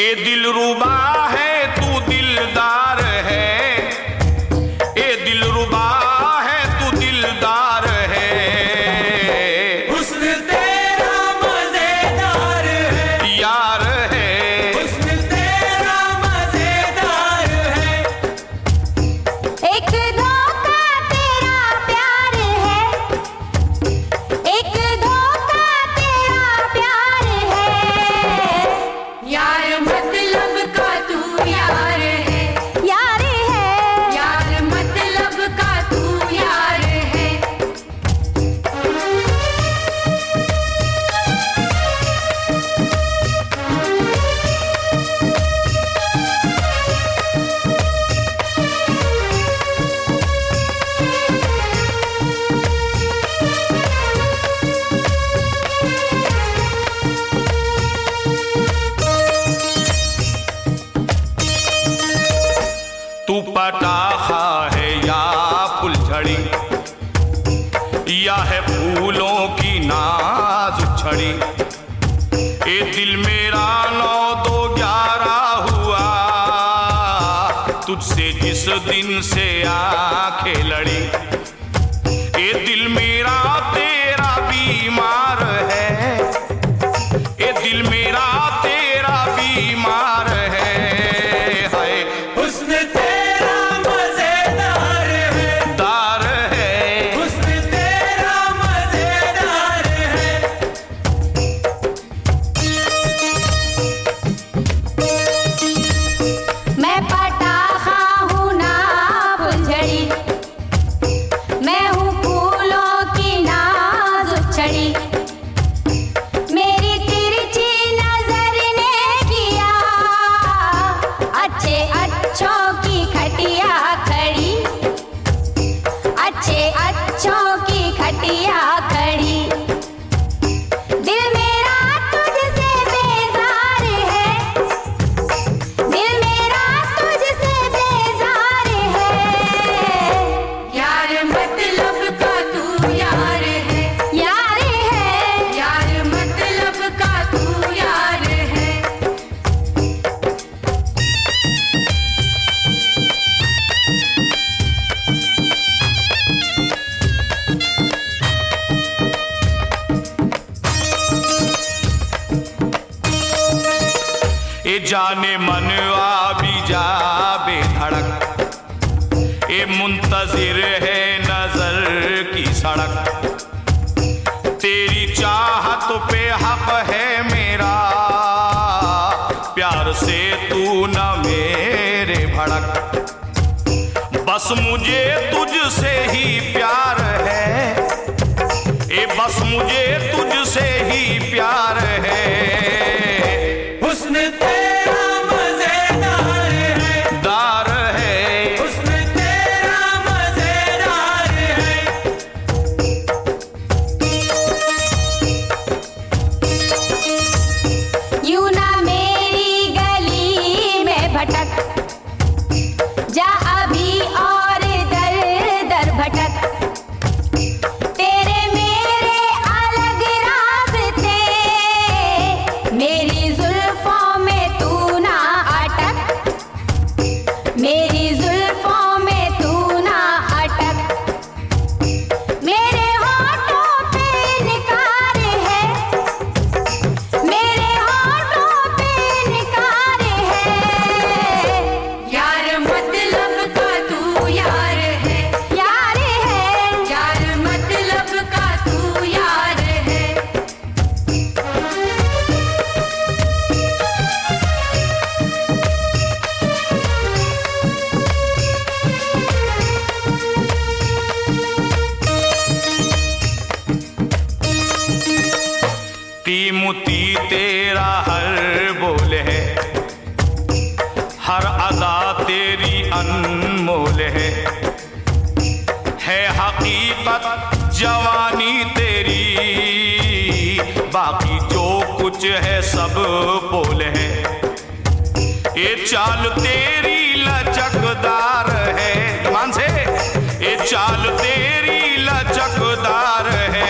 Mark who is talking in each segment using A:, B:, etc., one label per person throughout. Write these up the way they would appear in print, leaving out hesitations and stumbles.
A: ए दिलरुबा है तू दिलदार है, ए दिलरुबा है तू दिलदार है,
B: हुस्न तेरा मजेदार है
A: यार है,
B: हुस्न तेरा मजेदार है।
C: एक धोखा तेरा प्यार है, एक धोखा तेरा प्यार है,
D: यार मतलब का तू यार है,
C: यार है,
D: यार मतलब का तू यार है।
A: तू पटाखा है या फुलझड़ी, या है फूलों की नाजुक छड़ी, ए दिल मेरा 9-2-11 हुआ तुझसे जिस दिन से आंखें लड़ी, ए दिल मेरा तेरा बीमार है, ए दिल मेरा तेरा बीमार है, हाय
B: हुस्न तेरा मजेदार है,
A: दार है,
B: हुस्न तेरा मजेदार है।
C: मैं पटाखा हूँ ना फुलझड़ी, मैं हूँ फूलों की नाजुक छड़ी, मेरी तिरछी नजर ने किया अच्छे अच्छों की खटिया खड़ी, अच्छे अच्छों की खटिया खड़ी। दिल मेरा तुझसे बेजार है, दिल मेरा तुझसे बेजार है,
D: यार मतलब का तू यार है,
C: यार है,
D: यार मतलब का तू यार है।
A: ए जाने मन भी जा बेधड़क, ए मुंतजिर है नजर की सड़क, तेरी चाहत पे हक है मेरा, प्यार से तू न मेरे भड़क, बस मुझे तुझसे ही प्यार है, ए बस मुझे तुझसे ही प्यार है,
B: हुस्न तेरा मजेदार है,
A: दार है,
B: हुस्न तेरा मजेदार है।
C: यूं ना मेरी गली में भटक जा अभी और दर दर भटक, तेरे मेरे अलग रास्ते, मेरी जुल्फों में तू ना अटक, मेरी जुल्फों में तू ना अटक, मेरे होठों पे निकार है, मेरे होठों पे निकार है,
D: यार मतलब का तू यार है,
C: यार है,
D: यार मतलब का तू यार है।
A: कीमती तेरा हर बोल है, हर अदा तेरी अनमोल है हकीकत जवानी तेरी, बाकी जो कुछ है सब बोल है, ये चाल तेरी लचकदार है, मान से ये चाल तेरी लचकदार है,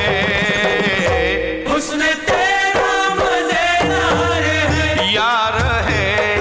B: हुस्न तेरा मजेदार है,
A: यार है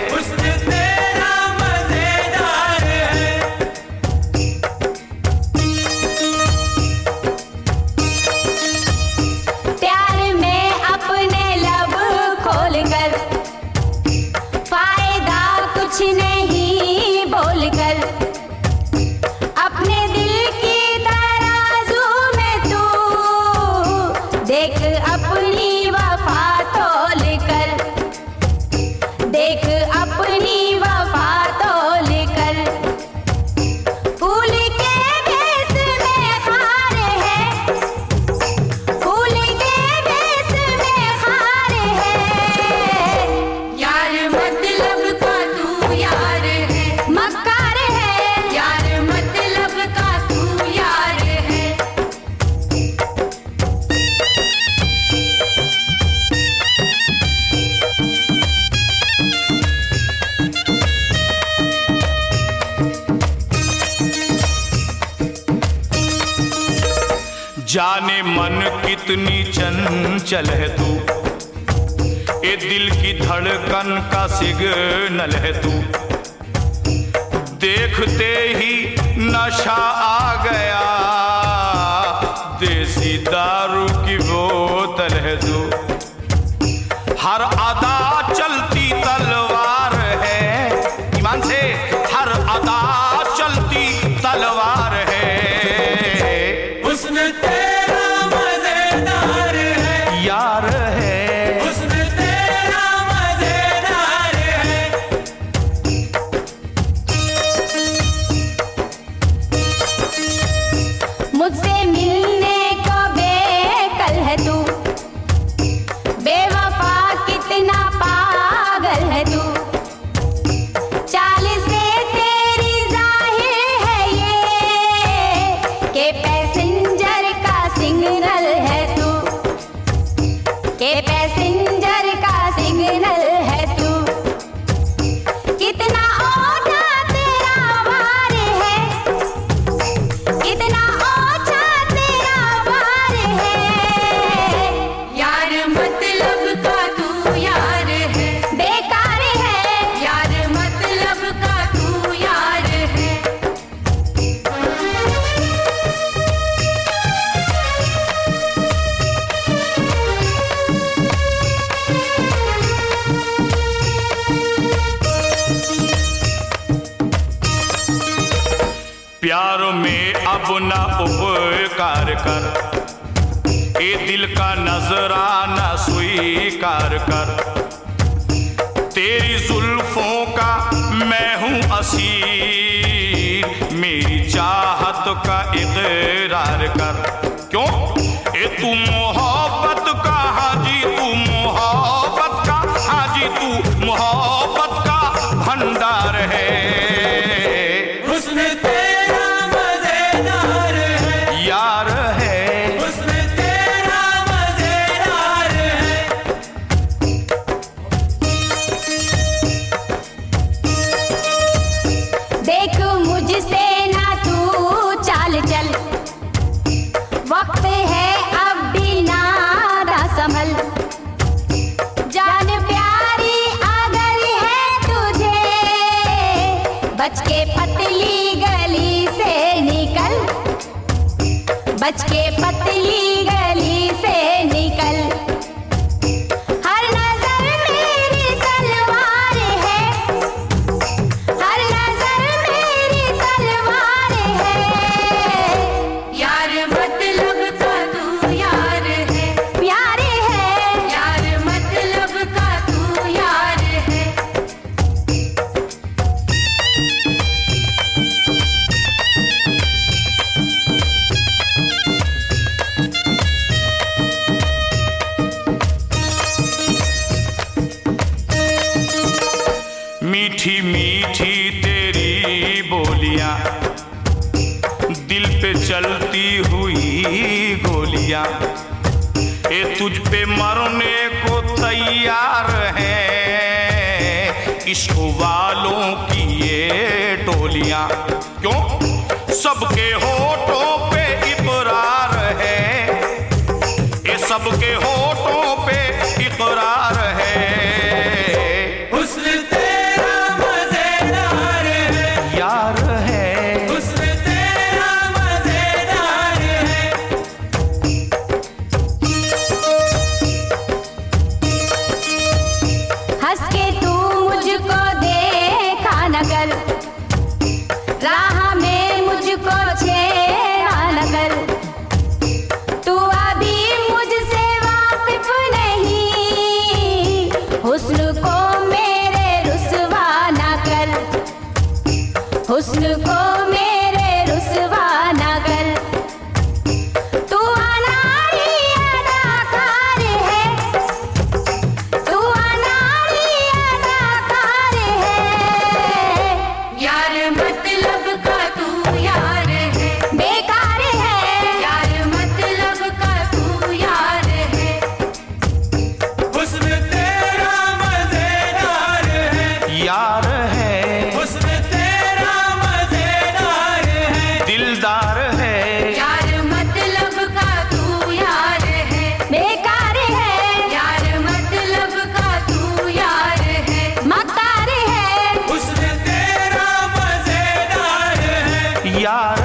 C: अपनी वफा तोल कर, देख अपनी वफा तोल कर। फूल के भेस में खार है, फूल के भेस में खार है।
D: यार मतलब का तू यार है,
C: मक्कार है,
D: यार मतलब का तू यार है।
A: जाने मन कितनी चंचल है तू, ए दिल की धड़कन का सिग्नल है तू। देखते ही नशा आ गया, देसी दारू की बोतल है तू। हर अदा चलती तलवार है, ईमान से हर अदा चलती तलवार है।
B: हुस्न तेरा मजेदार है,
A: यार है,
B: हुस्न तेरा मजेदार है।
C: मुझसे मिलने को बेकल है तू, बेवफा कितना पागल है तू। चाल से तेरी जाहिर है ये के पैसेंजर का सिग्नल है तू, के पैसेंजर का सिग्नल है तू। कितना ओछा तेरा वार है, कितना ओछा तेरा वार है।
D: यार मतलब का तू यार है,
C: बेकार है,
D: यार मतलब का तू यार है।
A: प्यार में अब ना उपकार कर, ए दिल का नजराना स्वीकार कर। तेरी जुल्फों का मैं हूँ असीर, मेरी चाहत का इकरार कर। क्यों ए तू मोहब्बत का हाजी, तू मोहब्बत का हाजी, तू मोहब्बत का भंडार है।
B: हुस्न तेरा मजेदार है,
A: यार है,
B: हुस्न तेरा मजेदार है।
C: देख मुझसे ना तू चाल चल, वक्त है अब भी नारा संभल। जान प्यारी अगर है तुझे, बच के पतली गली से निकल, बच के पतली गली से निकल। हर नजर मेरी तलवार है, हर नजर मेरी तलवार है।
D: यार मतलब का तू यार है,
C: प्यारे है,
D: यार मतलब का तू यार है।
A: मीठी मीठी तेरी बोलियां, दिल पे चलती हुई गोलियां, ए तुझ पे मरने को तैयार है। इश्क वालों की ये टोलियां, क्यों सबके होठों पे इकरार है, ए सबके होठों पे इकरार है।
B: हुस्न तेरा मजेदार है,
A: यार है,
B: हुस्न तेरा मजेदार है।
C: हंस के तू मुझको देखा न कर, राह में मुझको छेड़ा न कर। तू अभी मुझसे वाकिफ हुस्न को मेरे रुसवा ना कर, हुस्न को मेरे रुसवा ना कर। तू अनाड़ी अदाकार है, तू अनाड़ी अदाकार है।
D: यार मतलब का तू यार है,
C: बेकार है
D: यार मतलब का तू यार है।
B: हुस्न तेरा मजेदार है,
A: यार है,
B: हुस्न तेरा मजेदार है,
A: दिलदार है,
D: यार मतलब का तू यार है,
C: बेकार है
D: यार मतलब का तू यार है।
C: मकार है
B: हुस्न तेरा मजेदार है,
A: यार